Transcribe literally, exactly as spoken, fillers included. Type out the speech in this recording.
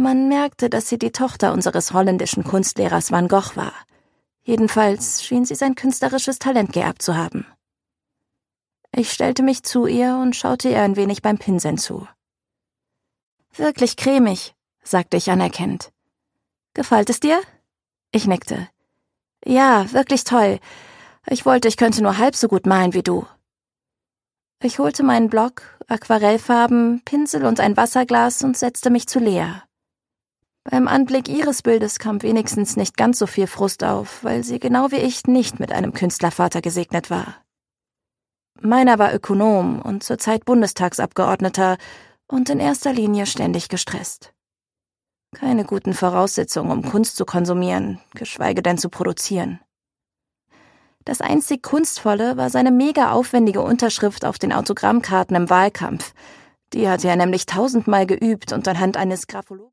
Man merkte, dass sie die Tochter unseres holländischen Kunstlehrers Van Gogh war. Jedenfalls schien sie sein künstlerisches Talent geerbt zu haben. Ich stellte mich zu ihr und schaute ihr ein wenig beim Pinseln zu. »Wirklich cremig«, sagte ich anerkennend. »Gefällt es dir?« Ich nickte. »Ja, wirklich toll. Ich wollte, ich könnte nur halb so gut malen wie du.« Ich holte meinen Block, Aquarellfarben, Pinsel und ein Wasserglas und setzte mich zu Lea. Beim Anblick ihres Bildes kam wenigstens nicht ganz so viel Frust auf, weil sie genau wie ich nicht mit einem Künstlervater gesegnet war. Meiner war Ökonom und zurzeit Bundestagsabgeordneter und in erster Linie ständig gestresst. Keine guten Voraussetzungen, um Kunst zu konsumieren, geschweige denn zu produzieren. Das einzig Kunstvolle war seine mega aufwendige Unterschrift auf den Autogrammkarten im Wahlkampf. Die hatte er nämlich tausendmal geübt und anhand eines Graphologen